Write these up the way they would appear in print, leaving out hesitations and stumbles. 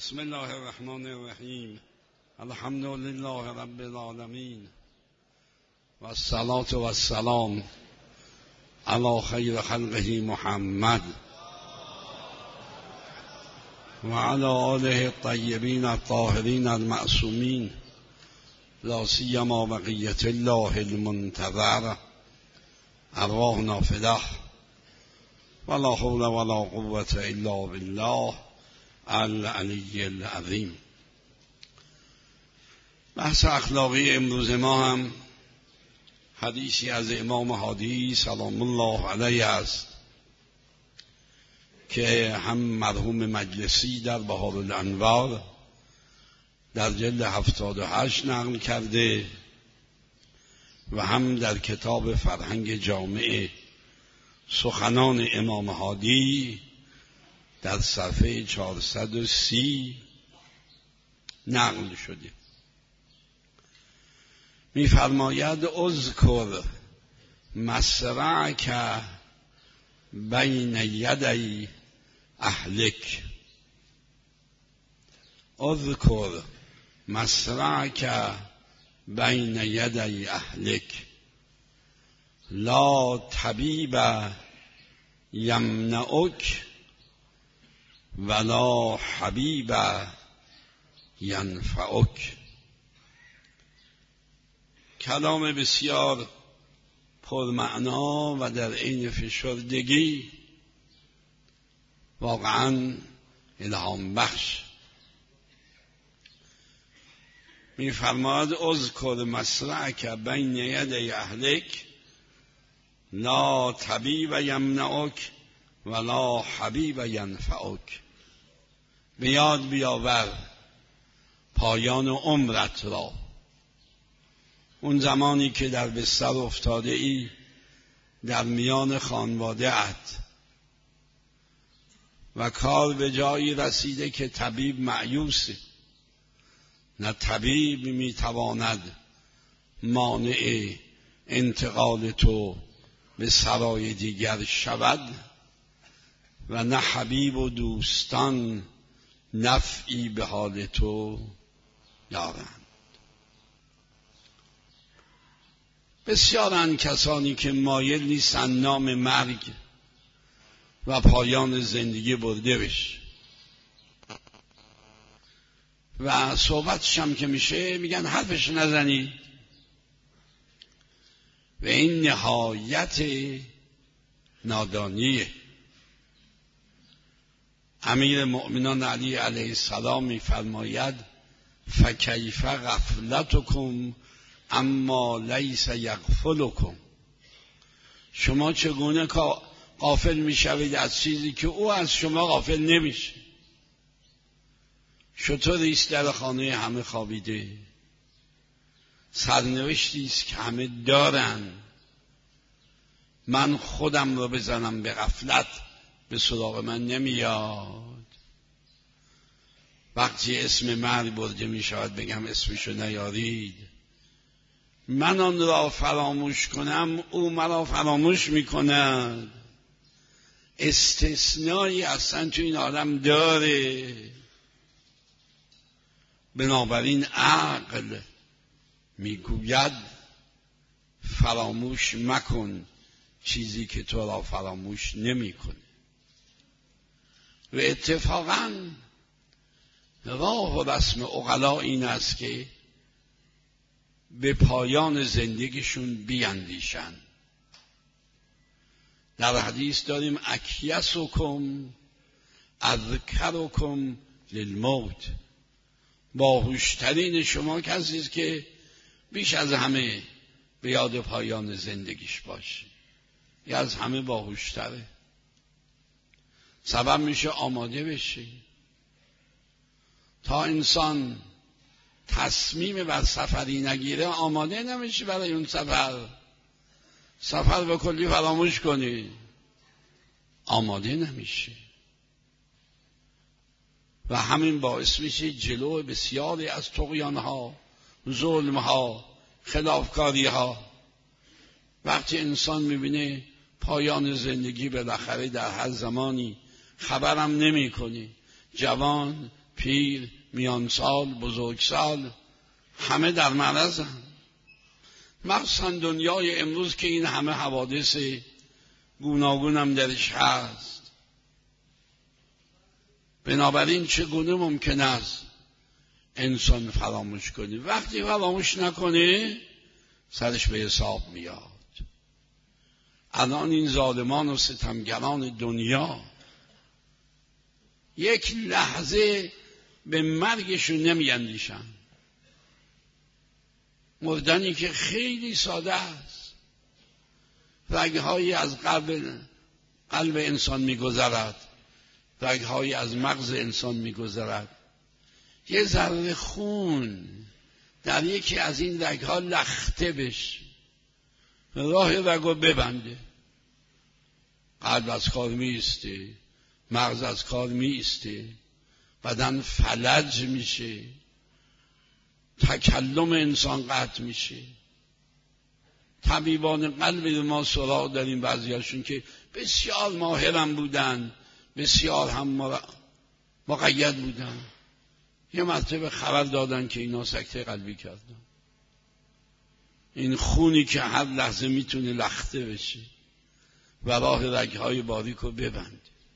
بسم الله الرحمن الرحیم. الحمد لله رب العالمین و الصلاة و السلام علی خیر خلقه محمد و علی آله الطیبین الطاهرین المعصومین، لا سیما بقیة الله المنتظر، ارواحنا فداه ولا حول ولا قوة الا بالله العلی العظیم. بحث اخلاقی امروز ما هم حدیثی از امام هادی سلام الله علیه است که هم مرحوم مجلسی در بهار الانوار در جلد 78 نقل کرده و هم در کتاب فرهنگ جامع سخنان امام هادی در صفحه 430 نقل شده. می‌فرماید اذکر مسرعک بین یدی اهلک، اذکر مسرعک بین یدی اهلک، لا طبیب یمنعک ولا حبیب ینفعک. کلام بسیار پرمعنا و در عین فشردگی واقعا الهام بخش. می‌فرماید اذکر مسرعک بین یدی اهلک، لا طبیب یمنعک ولا حبیب ینفعک. به یاد بیاور پایان عمرت را، اون زمانی که در بستر افتاده ای در میان خانواده ات و کار به جایی رسیده که طبیب مأیوسه، نه طبیب میتواند مانع انتقال تو به سرای دیگر شود و نه حبیب و دوستان نفعی به حال تو دارند. بسیارند کسانی که مایل نیستن نام مرگ و پایان زندگی برده بشه و صحبتش هم که میشه میگن حرفش نزنید و این نهایت نادانیه. امیر مؤمنان علی علیه السلام میفرماید فکیف غفلتکم اما لیس یغفلکم. شما چگونه غافل میشوید از چیزی که او از شما غافل نمیشه؟ شطوری است در خانه همه خوابیده، سرنوشتی است که همه دارن، من خودم رو بزنم به غفلت به سراغ من نمیاد. وقتی اسم مرگ برده می شود بگم اسمشو نیارید، من آن را فراموش کنم او مرا فراموش می کند. استثنایی اصلا تو این عالم داره. بنابراین عقل میگوید فراموش مکن چیزی که تو را فراموش نمی کنه. و اتفاقا راه و رسم عقلا این است که به پایان زندگیشون بیندیشن. در حدیث داریم اکیسکم اذکرکم للموت، باهوشترین شما کسی است که بیش از همه به یاد پایان زندگیش باشه. یا از همه باهوشتره، سبب میشه آماده بشه. تا انسان تصمیم بر سفری نگیره آماده نمیشه برای اون سفر به کلی فراموش کنی، آماده نمیشه و همین باعث میشه جلو بسیاری از طغیانها، ظلمها، خلافکاریها. وقتی انسان میبینه پایان زندگی بالاخره در هر زمانی خبرم نمی کنی، جوان پیر، میانسال، بزرگسال، همه در معرضن. مخصوصا دنیای امروز که این همه حوادث گوناگون هم درش هست. بنابراین چگونه ممکن است انسان فراموش کنه؟ وقتی فراموش نکنه سرش به حساب میاد. الان این ظالمان و ستمگران دنیا یک لحظه به مرگشون نمیاندیشن. مردنی که خیلی ساده است، رگهایی از قلب انسان میگذرد، رگهایی از مغز انسان میگذرد، یه ذره خون در یکی از این رگها لخته بشه، راه رگو ببنده، قلب از کار میسته، مغز از کار میسته، بدن فلج میشه، تکلم انسان قطع میشه. طبیبان قلب ما سراغ داریم، بعضیاشون که بسیار ماهرم بودن، بسیار هم مقید بودن، یه مرتبه خبر دادن که اینا سکته قلبی کردن. این خونی که هر لحظه میتونه لخته بشه و راه رگهای باریک رو ببنده،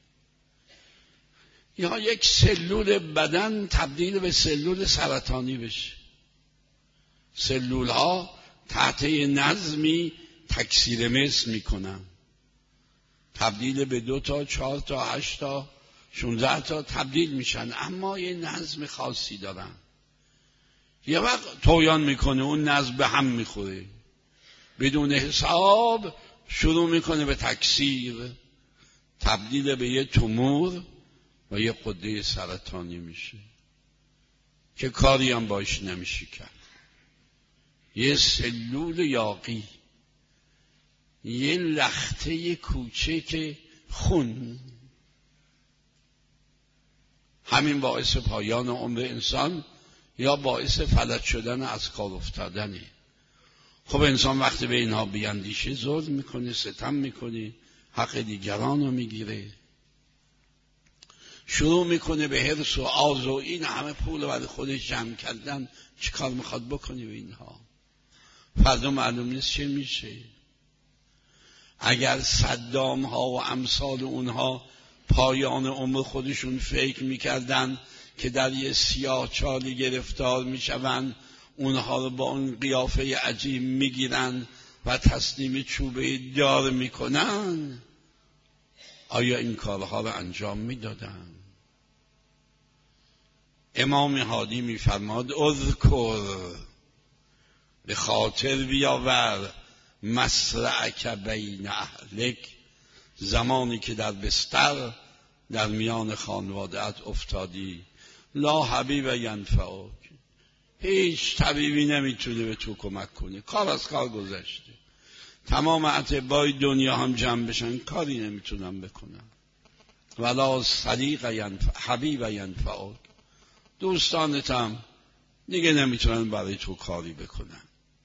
یا یک سلول بدن تبدیل به سلول سرطانی بشه. سلول ها تحت نظمی تکثیر مثل میکنن، تبدیل به 2 تا 4 تا 8 تا 16 تا تبدیل میشن، اما یه نظم خاصی دارن. یه وقت طغیان میکنه، اون نظم به هم میخوره، بدون حساب شروع میکنه به تکثیر، تبدیل به یه تومور و یه غده سرطانی میشه که کاری هم باش نمیشه کرد. یه سلول یاغی، یه لخته کوچک خون، همین باعث پایان عمر انسان یا باعث فلج شدن از کار افتادنه. خب انسان وقتی به اینها بیاندیشه ظلم میکنه، ستم میکنه، حق دیگران رو میگیره، شروع میکنه به حرص و آز و این همه پول رو برای خودش جمع کردن. چی کار میخواد بکنی به اینها؟ فردا معلوم نیست چه میشه. اگر صدام ها و امثال اونها پایان عمر خودشون فکر میکردن که در یه سیاهچالی گرفتار میشون، اونها رو با اون قیافه عجیب میگیرن و تسلیم چوبه دار میکنن، آیا این کارها رو انجام میدادن؟ امام هادی میفرماد اذکر، به خاطر بیاور، مصرعک بین اهلک، زمانی که در بستر در میان خانواده‌ات افتادی، لا حبیب ینفعک، هیچ طبیبی نمیتونه به تو کمک کنه، کار از کار گذشته، تمام اطبای دنیا هم جمع بشن کاری نمیتونن بکنن، ولا صدیق حبیب ینفعک، دوستانت هم دیگه نمیتونن برای تو کاری بکنن.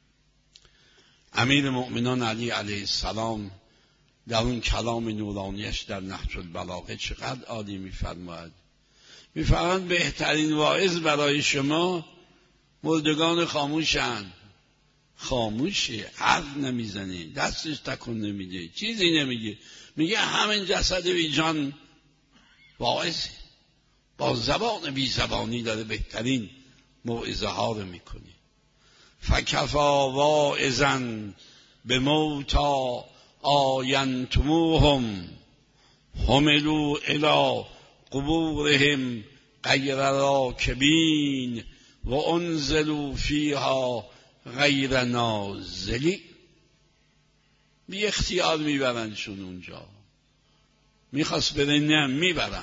امیر مؤمنان علی علیه السلام در اون کلام نورانیش در نهج البلاغه چقدر عالی میفرماید. میفرماید بهترین واعظ برای شما مردگان خاموشن. خاموشه، حرف نمیزنه، دستش تکون نمیده، چیزی نمیگه، میگه همین جسد بی جان واعظ، با زبان بی زبانی داره بهترین موعظه ها رو میکنه. فکفا واعظا به موتا آینتموهم حملوا الی قبورهم غیر راکبین و انزلوا فیها غیر نازلی. بی اختیار میبرنشون اونجا، میخواست بره نه میبرن،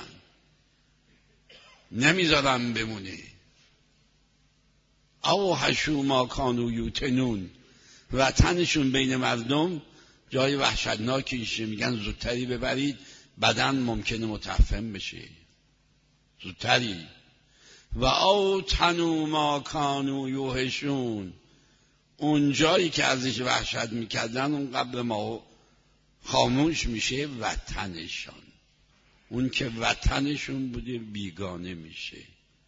نمیذارن بمونه. او حشو ما کانو یوتنون، وطنشون بین مردم جای وحشتناکیشه، میگن زودتری ببرید بدن ممکنه متفهم بشه، زودتری. و او تنو ما کانو یوهشون، اون جایی که ازش وحشت میکردن اون قبل ما خاموش میشه، وطنشان، اون که وطنشون بوده بیگانه میشه.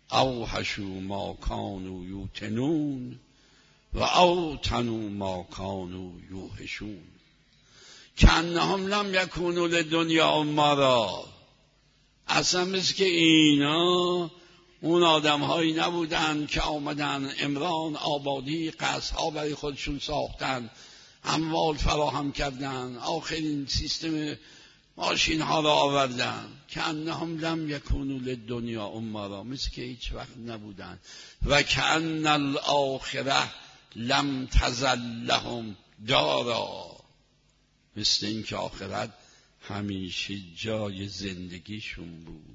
اوحشوا ما کانوا یوتنون و اوتنوا ما کانوا یوحشون کانهم لم یکونوا للدنیا امرا. اصلا مثل که اینا اون آدم هایی نبودن که آمدن امران آبادی قصرها برای خودشون ساختن، اموال فراهم کردن، آخرین سیستم ماشین ها را آوردن. کانهم لم یکونوا للدنیا امرا، مثل که هیچ وقت نبودن. و کان الاخره لم تزل لهم دارا، مثل این که آخرت همیشه جای زندگیشون بود.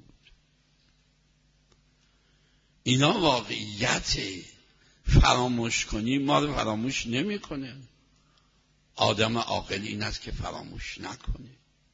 اینا واقعیت. فراموش کنی ما رو فراموش نمیکنه. آدم عاقل این است که فراموش نکنه.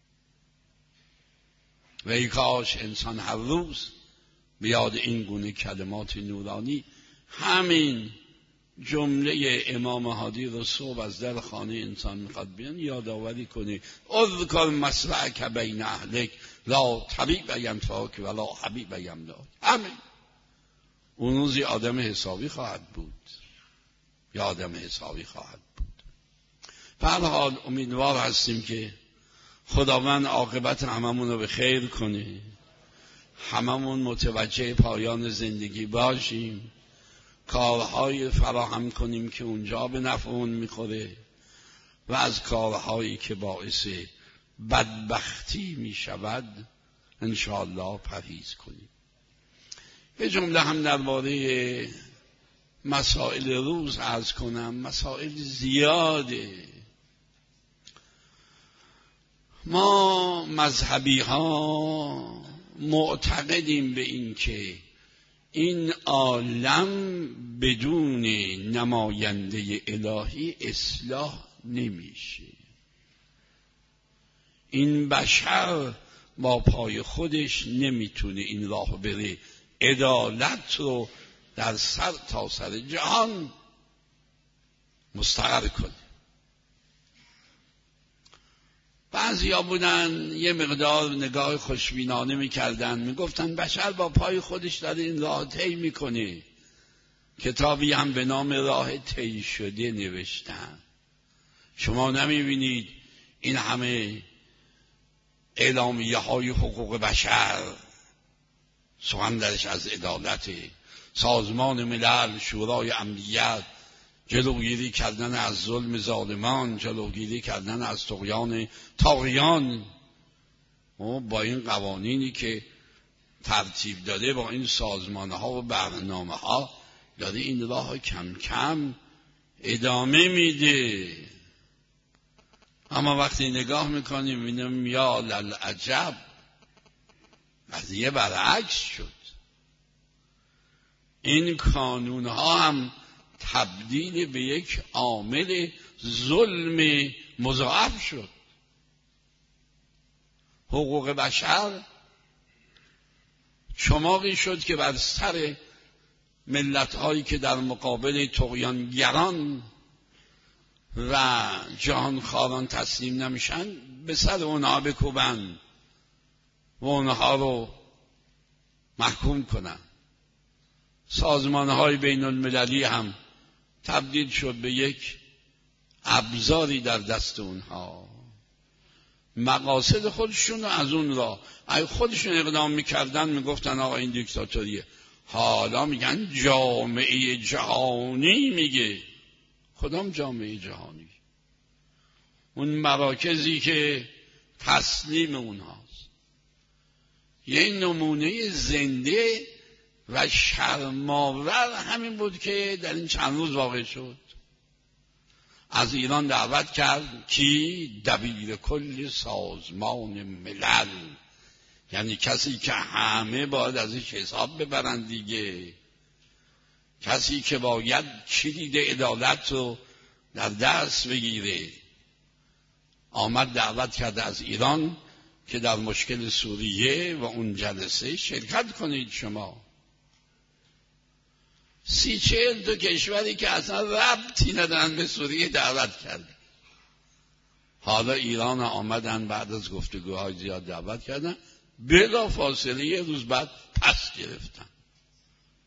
و ای کاش انسان هر روز بیاد این گونه کلمات نورانی، همین جمله امام هادی رو صبح از در خانه انسان میخواد بیان یادآوری کنه: اذکر مصرعک بین اهلک لا طبیب ینفعک ولا حبیب یمنعک. همین اون روز یه آدم حسابی خواهد بود، یه آدم حسابی خواهد بود. به هر حال امیدوار هستیم که خداوند عاقبت هممون رو به خیر کنه، هممون متوجه پایان زندگی باشیم، کارهای فراهم کنیم که اونجا به نفعمون میخوره و از کارهایی که باعث بدبختی میشود انشاءالله پرهیز کنیم. یه جمله هم درباره مسائل روز عرض کنم. مسائل زیاده. ما مذهبی ها معتقدیم به این که این عالم بدون نماینده الهی اصلاح نمیشه. این بشر با پای خودش نمیتونه این راه بره، عدالت رو در سر تا سر جهان مستقر کنه. بعضیا بودن یه مقدار نگاه خوشبینانه میکردن، میگفتن بشر با پای خودش داره این راه طی میکنه. کتابی هم به نام راه طی شده نوشتن. شما نمیبینید این همه اعلامیه های حقوق بشر سخن درش از عدالت، سازمان ملل، شورای امنیت، جلوگیری کردن از ظلم ظالمان، جلوگیری کردن از طغیان طاغیان. با این قوانینی که ترتیب داده، با این سازمان ها و برنامه ها، داره این راه کم کم ادامه میده. اما وقتی نگاه میکنیم میبینیم یا للعجب، قضیه برعکس شد. این کانون ها هم تبدیل به یک عامل ظلم مضاعف شد. حقوق بشر چماقی شد که بر سر ملت هایی که در مقابل طغیانگران و جهانخواران تسلیم نمیشن به سر اونها بکوبن و اونها رو محکوم کنن. سازمان های بین المللی هم تبدیل شد به یک ابزاری در دست اونها. مقاصد خودشون از اون را اگه خودشون اقدام میکردن میگفتن آقا این دیکتاتوریه. حالا میگن جامعه جهانی. میگه کدام جامعه جهانی؟ اون مراکزی که تسلیم اونهاست. یه نمونه زنده و شرم‌آور همین بود که در این چند روز واقع شد. از ایران دعوت کرد کی؟ دبیر کل سازمان ملل، یعنی کسی که همه باید ازش حساب ببرن دیگه، کسی که باید کلید عدالت رو در دست بگیره. آمد دعوت کرد از ایران که در مشکل سوریه و اون جلسه شرکت کنید. شما 30-40 کشوری که اصلا ربطی ندارن به سوریه دعوت کرد. حالا ایران آمدن بعد از گفتگوهای زیاد دعوت کردن، بلا فاصله یه روز بعد پس گرفتن.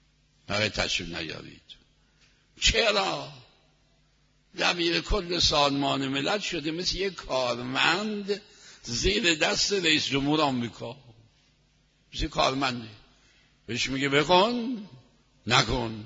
برای تشریف نیارید. چرا؟ دبیر کل سازمان ملل شده مثل یک کارمند زیر دست رئیس جمهور آمریکا. مثل کارمنده، بهش میگه بکن نکن.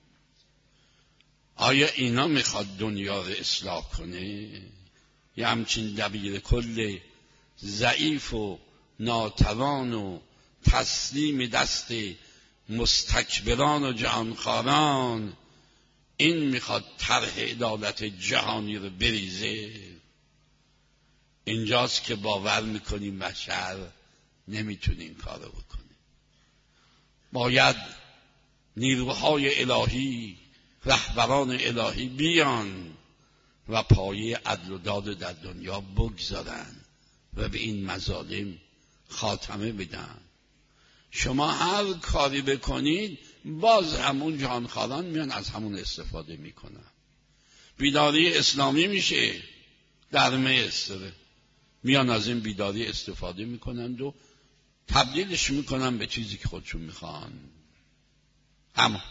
آیا اینا میخواد دنیا رو اصلاح کنه؟ یه همچین دبیر کل ضعیف و ناتوان و تسلیم دست مستکبران و جهانخواران این میخواد طرح عدالت جهانی رو بریزه؟ اینجاست که باور میکنیم بشر نمیتونه این کارو بکنه. باید نیروهای الهی، رهبران الهی بیان و پایه عدل و داد در دنیا بگذارن و به این مظالم خاتمه بدن. شما هر کاری بکنید باز همون جهانخواران میان از همون استفاده میکنن. بیداری اسلامی میشه در مصر، میان از این بیداری استفاده میکنند و تبدیلش میکنن به چیزی که خودشون میخوان. اما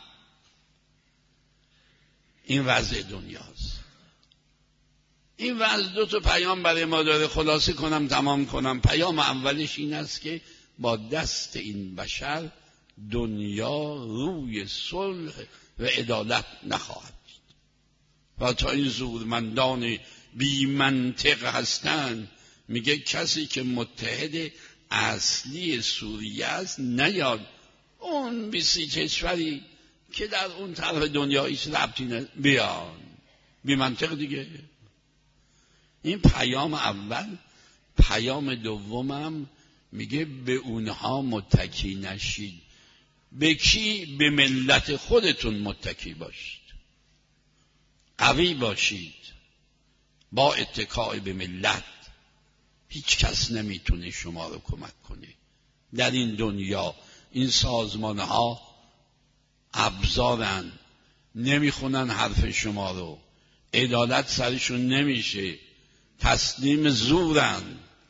این وضع دنیاست. این وضع دو تا پیام برای ما داره. خلاصه کنم تمام کنم. پیام اولش این است که با دست این بشر دنیا روی صلح و عدالت نخواهد و تا این زورمندان بی منطق هستند. میگه کسی که متحد اصلی سوریه است نیاد اون 20 کشوری که در اون طرف دنیا هیچ ربطی بیان. بی منطق دیگه. این پیام اول. پیام دومم میگه به اونها متکی نشید. به کی؟ به ملت خودتون متکی باشید، قوی باشید. با اتکای به ملت هیچ کس نمیتونه شما رو کمک کنه. در این دنیا این سازمانها ابزارن، نمیخونن حرف شما رو، عدالت سرشون نمیشه، تسلیم زورن.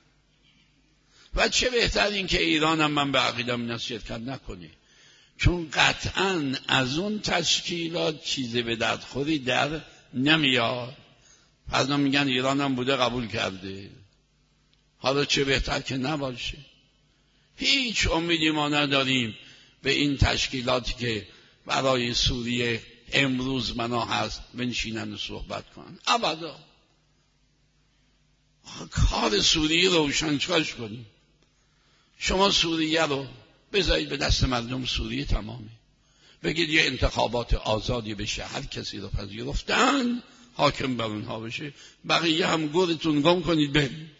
و چه بهتر این که ایران هم من به عقیدم این شرکت نکنه، چون قطعا از اون تشکیلات چیزی به دردخوری در نمیاد. فردا میگن ایران هم بوده قبول کرده. حالا چه بهتر که نباشه. هیچ امیدی ما نداریم به این تشکیلاتی که برای سوریه امروز منا هست بنشینن و صحبت کنن. ابدا. کار سوریه روشن چکارش کنیم؟ شما سوریه رو بذارید به دست مردم سوریه تمامه. بگید یه انتخابات آزادی بشه، هر کسی رو پذیرفتن حاکم بر اونها بشه، بقیه هم گورتون گم کنید برید.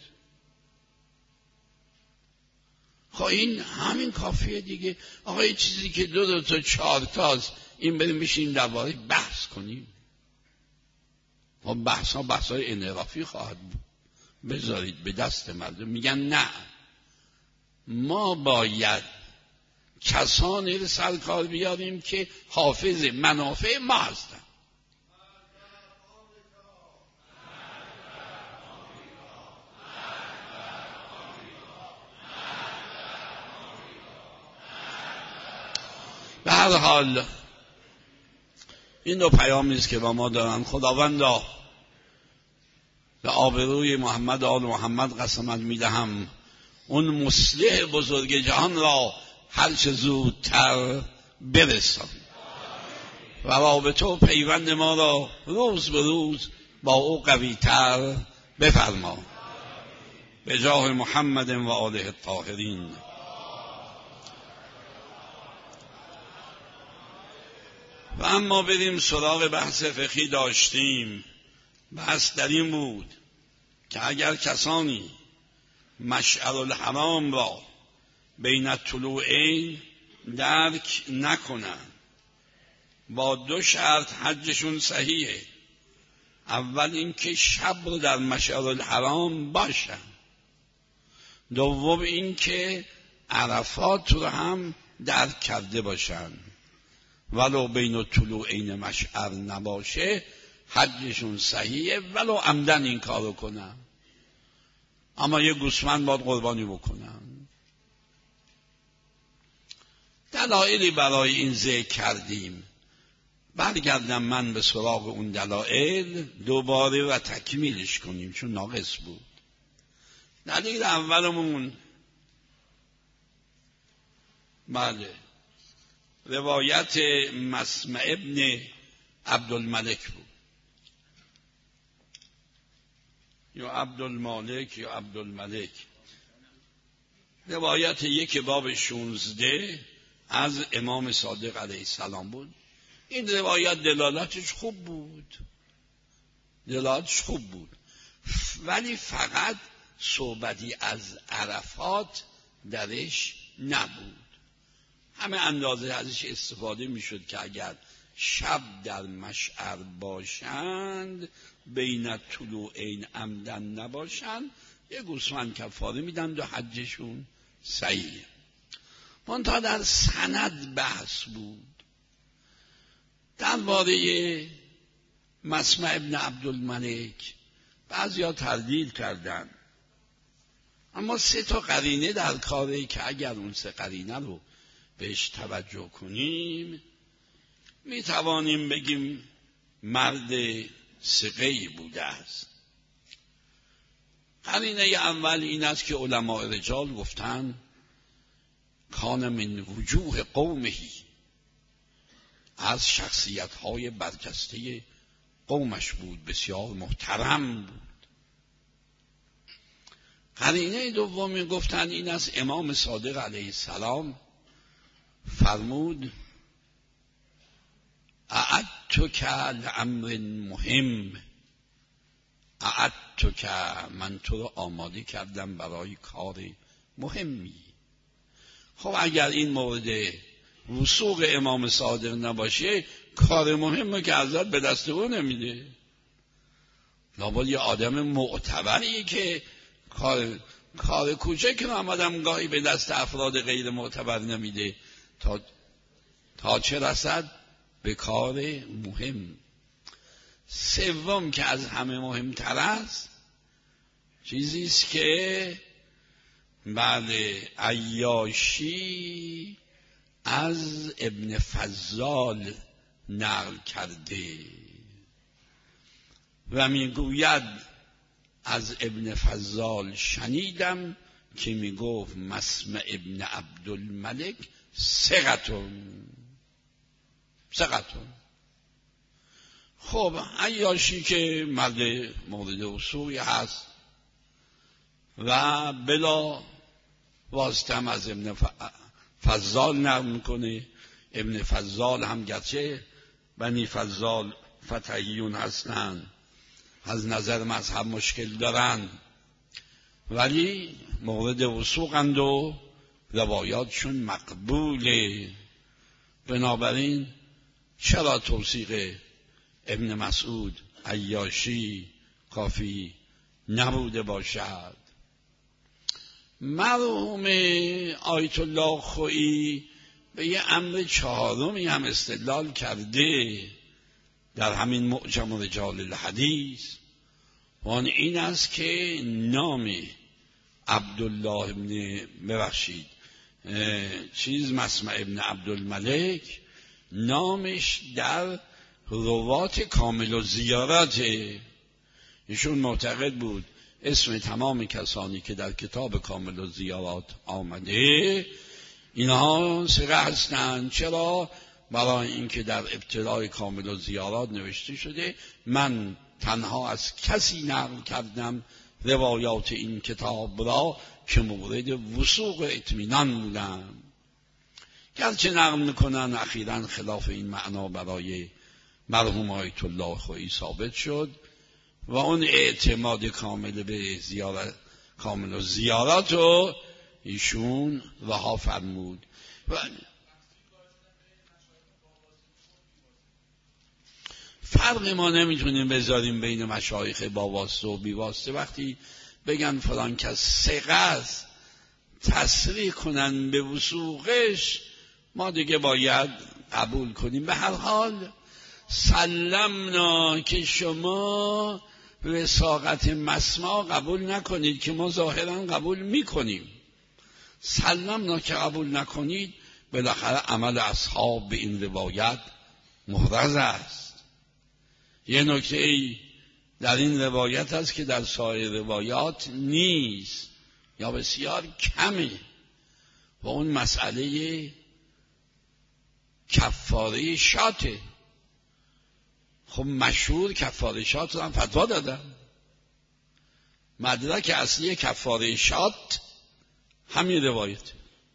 خب این همین کافیه دیگه. آقا یه چیزی که 2 تا 4 تاست این بریم بشین درباره بحث کنیم. خب بحث‌های انحرافی خواهد بود. بذارید به دست مردم. میگن نه، ما باید کسانی رو سرکار بیاریم که حافظ منافع ما هستن. به هر حال این 2 پیامی است که با ما دارن. خداوندا به آبروی محمد آل محمد قسمت میدهم اون مصلح بزرگ جهان را هر چه زودتر برسان و رابطه و پیوند ما را روز به روز با او قوی‌تر بفرما به جاه محمد و آله الطاهرین. و اما بریم سراغ بحث فقهی. داشتیم بحث در این بود که اگر کسانی مشعر الحرام را بین الطلوعین درک نکنن با 2 شرط حجشون صحیحه. اول اینکه شب رو در مشعر الحرام باشن، دوم اینکه عرفات رو هم درک کرده باشن. ولو بین الطلوعین مشعر نباشه حجشون صحیحه ولو عمدن این کارو کنن. اما یه گوسفند باید قربانی بکنن. دلایلی برای این ذکر کردیم. برگردم من به سراغ اون دلایل دوباره و تکمیلش کنیم چون ناقص بود. دلیل اولمون بله روایت مسمع ابن عبدالملک بود، یا عبدالمالک یا عبدالملک. روایت یک باب 16 از امام صادق علیه السلام بود. این روایت دلالتش خوب بود، ولی فقط صحبتی از عرفات درش نبود. همه اندازه ازش استفاده میشد که اگر شب در مشعر باشند بین طلوعین عمدن نباشند یه گوسفند کفاره میدن و حجشون صحیحه. منتها در سند بحث بود. درباره مسمع ابن عبدالملک بعضیا تردید کردن، اما 3 قرینه در کاره که اگر اون 3 قرینه رو بهش توجه کنیم میتوانیم بگیم مرد ثقه‌ای بوده است. قرینه اول این است که علماء رجال گفتن کان من وجوه قومهی، از شخصیت‌های برجسته قومش بود، بسیار محترم بود. قرینه دومی گفتن این است امام صادق علیه السلام فرمود اعدتک لامر مهم، اعدتک من تو رو آماده کردم برای کار مهمی. خب اگر این مورد وثوق امام صادق نباشه کار مهمه که ازت به دست او نمیده. لابد یه آدم معتبری که کار کوچک رو آمدم گاهی به دست افراد غیر معتبر نمیده تا چه رسد به کار مهم. سوم که از همه مهمتر است چیزی است که بله عیاشی از ابن فضال نقل کرده و میگوید از ابن فضال شنیدم که میگفت مسمع ابن عبدالملک ثقتون. خب عیاشی که مرد مورد وثوقی هست و بلا واسطه هم از ابن فضال نقل میکنه. ابن فضال هم گرچه بنی فضال فتحیون هستن، از نظر مذهب مشکل دارن، ولی مورد وثوقند و روایاتشون مقبوله. بنابراین چرا توثیق ابن مسعود عیاشی کافی نبوده باشد؟ مرحوم آیت الله خویی به یه امر 4 هم استدلال کرده در همین معجم رجال الحدیث، و آن این است که نام عبدالله مسمع ابن عبدالملک نامش در روات کامل و زیارته. ایشون معتقد بود اسم تمام کسانی که در کتاب کامل و زیارات آمده اینها ثقه هستند. چرا؟ برای اینکه در ابتدای کامل و زیارات نوشته شده من تنها از کسی نقل کردم روایات این کتاب را که مورد وثوق اطمینان بودن. گرچه نقل میکنن اخیراً خلاف این معنا برای مرحوم آیت الله خویی ثابت شد و اون اعتماد کامل به کامل و زیارات رو ایشون رها فرمود. فرق ما نمیتونیم بذاریم بین مشایخ با واسطه و بی واسطه. وقتی بگن فلان کس ثقه است تصریح کنن به وثوقش ما دیگه باید قبول کنیم. به هر حال سلمنا که شما وثاقت مسمع قبول نکنید که ما ظاهرا قبول میکنیم. سلمنا که قبول نکنید بالاخره عمل اصحاب به این روایت محرز است. یه نکته در این روایت است که در سایر روایات نیست یا بسیار کمه و اون مسئله کفاره شاته. خب مشهور کفاره شات رو هم فتوا دادن. مدرک اصلی کفاره شات همین روایت.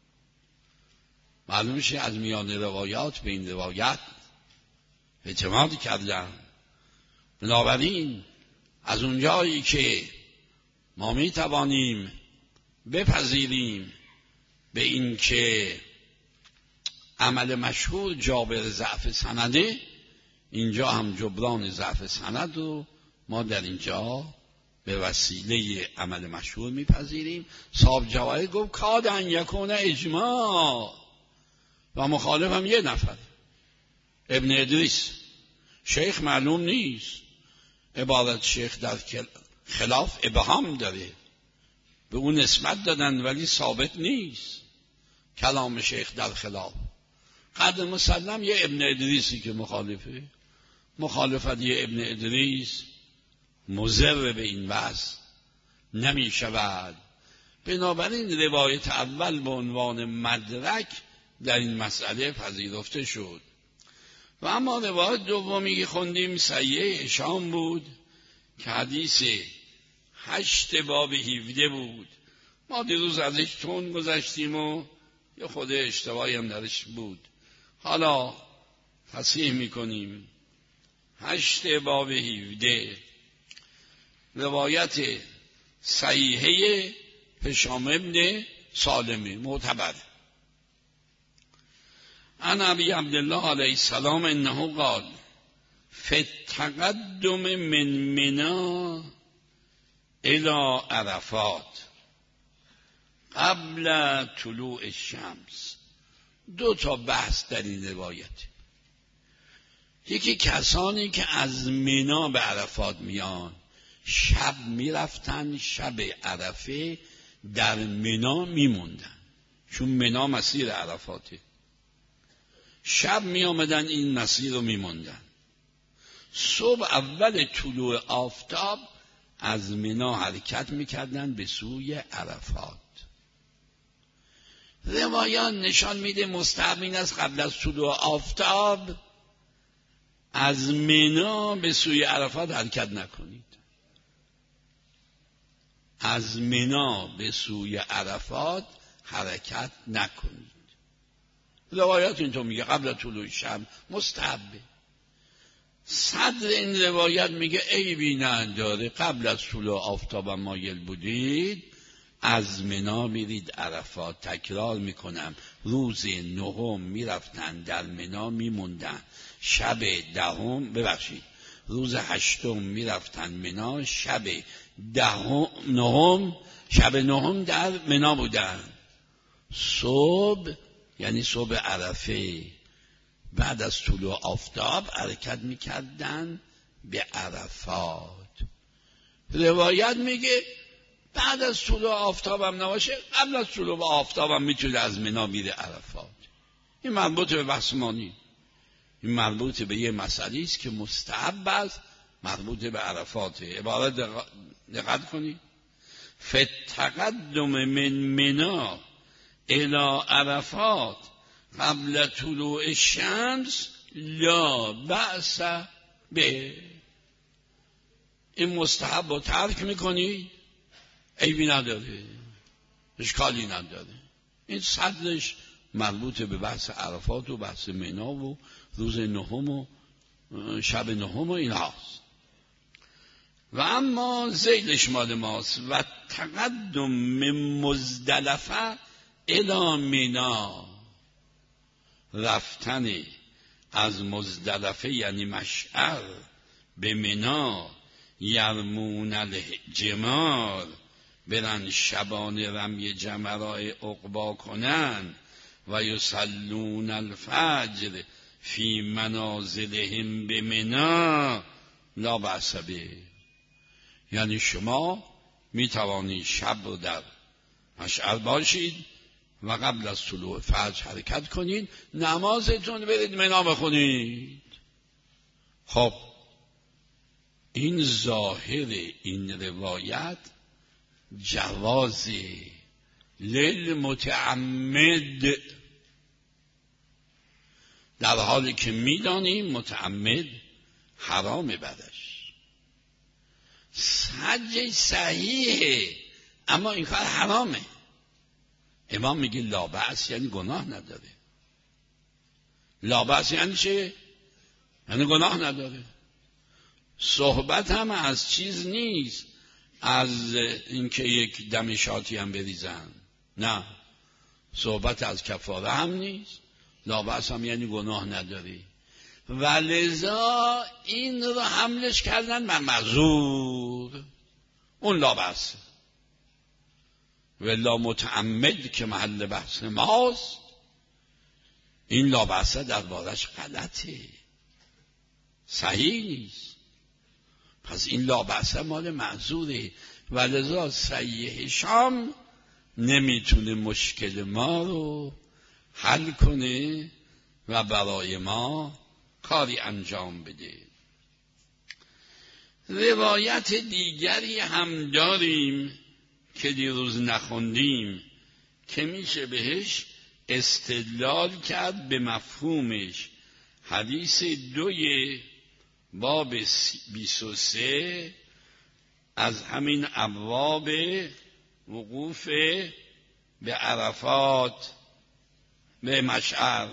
معلوم میشه از میان روایات به این روایت اعتماد کردن. بنابراین از اونجایی که ما می توانیم بپذیریم به این که عمل مشهور جابر ضعف سنده، اینجا هم جبران ضعف سند رو ما در اینجا به وسیله عمل مشهور میپذیریم. صاحب جواهر گفت کاد ان یکون اجماع و مخالف هم یه نفر، ابن ادریس. شیخ معلوم نیست، عبارت شیخ در خلاف ابهام داره، به اون نسبت دادن ولی ثابت نیست کلام شیخ در خلاف. قدر مسلم یه ابن ادریسی که مخالفه، مخالفت یه ابن ادریس مضر به این بحث نمی شود. بنابراین روایت اول به عنوان مدرک در این مسئله پذیرفته شد. و اما روایت دومی که خوندیم صحیح هشام بود که حدیث 8 باب 17 بود. ما دیروز ازش تون گذشتیم و یه خود اشتباهی هم درش بود. حالا تصحیح میکنیم. 8 باب 17 روایت صحیحه هشام ابن سالمی معتبر. عن ابی عبدالله علیه السلام انه قال فی التقدم من منی الی عرفات قبل طلوع الشمس. 2 بحث در این روایت. یکی کسانی که از منی به عرفات میان، شب میرفتن، شب عرفه در منی میموندن، چون منی مسیر عرفاته. شب میامدن این مسیر رو میموندن. صبح اول طلوع آفتاب از منی حرکت میکردن به سوی عرفات. روایات نشان میده مستحب این است قبل از طلوع آفتاب از منی به سوی عرفات حرکت نکنید. از منی به سوی عرفات حرکت نکنید. روایات اینطور میگه قبل طلوع شب مستحبه. صدر این روایت میگه عیبی نداره، قبل از طلوع آفتاب مایل بودید از منی میرید عرفات. تکرار میکنم، روز 9 میرفتن در منی میموندن، شب 10 روز 8 میرفتن منی، شب 9 در منی بودن. صبح یعنی صبح عرفه بعد از طلوع آفتاب حرکت میکردن به عرفات. روایت میگه بعد از طلوع آفتاب هم نباشه، قبل از طلوع آفتاب هم میتونه از منی میره عرفات. این مربوط به بحث ما نیست، این مربوط به یه مسئله است که مستحب است، مربوط به عرفاته. عبارت دقت کنید. فتقدم من منی الی عرفات قبل طلوع الشمس لا بأس به. این مستحب رو ترک میکنی عیبی نداره، اشکالی نداره. این صدرش مربوط به بحث عرفات و بحث منی و روز 9 و شب 9 و این هاست. و اما ذیلش مال ماست. و تقدم من مزدلفه الی منی، رفتن از مزدلفه یعنی مشعر به منی، یرمون الجمار، برن شبان رمی جمرای عقبا کنن، و یصلون الفجر فی منازلهم به منی لا بأس به. یعنی شما می توانید شب رو در مشعر باشید و قبل از طلوع فجر حرکت کنید، نمازتون برید منا بخونید. خب این ظاهر این روایت جواز للمتعمد، در حالی که میدانیم متعمد حرام بدش. حج صحیحه اما این کار حرامه. امام میگه لا بأس یعنی گناه نداره. لا بأس یعنی چه؟ یعنی گناه نداره. صحبت هم از چیز نیست، از اینکه یک دم شاطی هم بریزن، نه، صحبت از کفاره هم نیست. لا بأس هم یعنی گناه نداری و لذا این رو حملش کردن بر معذور، اون لا بأس. و لا متعمد که محل بحث ماست، این لا بأس دربارش غلطه، صحیح نیست. پس این لا بأس مال معذوره و لذا صحیح شام نمیتونه مشکل ما رو حل کنه و برای ما کاری انجام بده. روایت دیگری هم داریم که دیروز نخوندیم که میشه بهش استدلال کرد به مفهومش. حدیث 2 باب 23 از همین ابواب وقوف به عرفات به مشعر.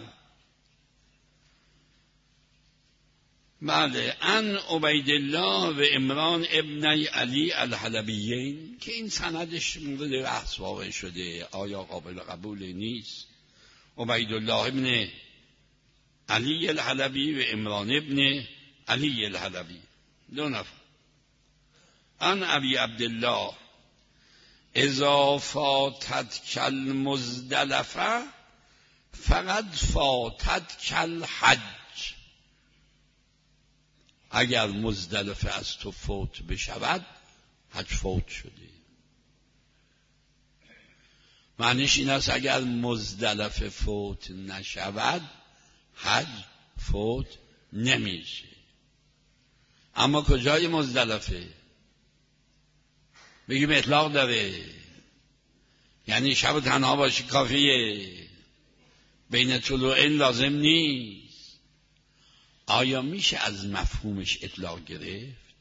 بله، ان عبیدالله و عمران ابن علی الحلبیین، که این سندش مورد بحث واقع شده، آیا قابل قبول نیست. عبیدالله ابن علی الحلبی و عمران ابن علی الحلبی، 2 نفر. ان ابی عبدالله اذا فاتت کل مزدلفه فقط فاتت کل حج. اگر مزدلفه از تو فوت بشود حج فوت شده. معنیش این است اگر مزدلفه فوت نشود حج فوت نمیشه. اما کجای مزدلفه؟ بگیم اطلاق داره، یعنی شب تنها باشی کافیه، بین طلوعین لازم نیست. آیا میشه از مفهومش اطلاق گرفت؟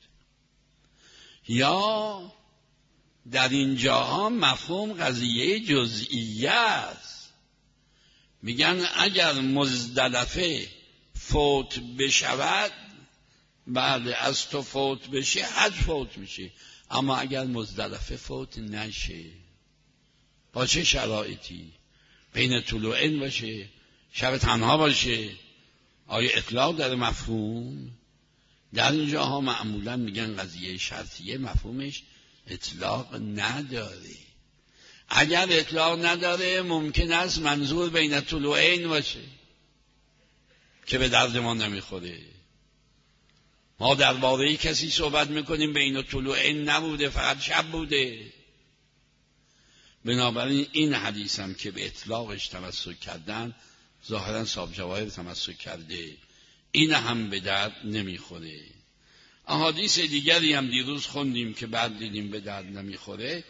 یا در این جاها مفهوم قضیه جزئیه است. میگن اگر مزدلفه فوت بشود، بله از تو فوت بشه حج فوت میشه. اما اگر مزدلفه فوت نشه، با چه شرایطی؟ بین طلوعین باشه، شب تنها باشه، آیا اطلاق داره مفهوم؟ در اینجاها معمولا میگن قضیه شرطیه مفهومش اطلاق نداره. اگر اطلاق نداره ممکن است منظور بین طلوعین باشه که به درد ما نمیخوره. ما درباره کسی صحبت میکنیم بین طلوعین نبوده، فقط شب بوده. بنابراین این حدیث هم که به اطلاقش تمسک کردن، ظاهرا صاحب جواهر تمسک کرده، این هم به درد نمیخوره. احادیث دیگری هم دیروز خوندیم که بعد دیدیم به درد نمیخوره.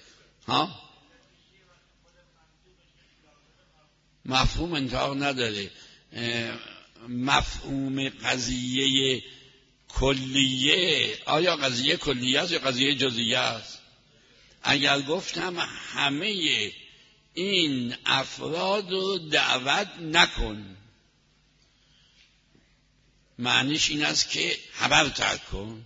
مفهوم انتهاق نداره. مفهوم قضیه کلیه، آیا قضیه کلیه است یا قضیه جزئیه است؟ اگر گفتم همه این افراد رو دعوت نکن، معنیش این است که خبر ترک کن،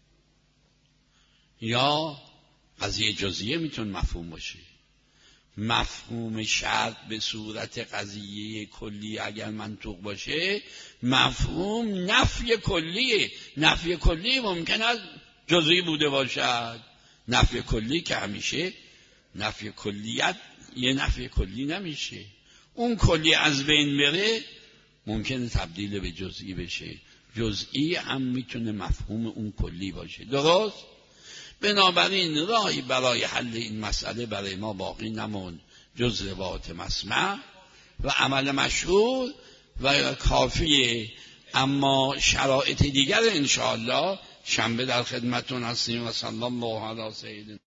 یا قضیه جزئیه میتونه مفهوم باشه. مفهوم شرط به صورت قضیه کلی اگر منطوق باشه، مفهوم نفی کلیه. نفی کلی ممکن است جزئی بوده باشد. نفی کلی که همیشه نفی کلیت یه نفی کلی نمیشه. اون کلی از بین بره ممکنه تبدیل به جزئی بشه. جزئی هم میتونه مفهوم اون کلی باشه. درست؟ بنابراین راهی برای حل این مسئله برای ما باقی نموند جز روایت مسمع و عمل مشهور و کافیه. اما شرایط دیگر انشاءالله شنبه در خدمتون هستیم و صلی الله علی سیدنا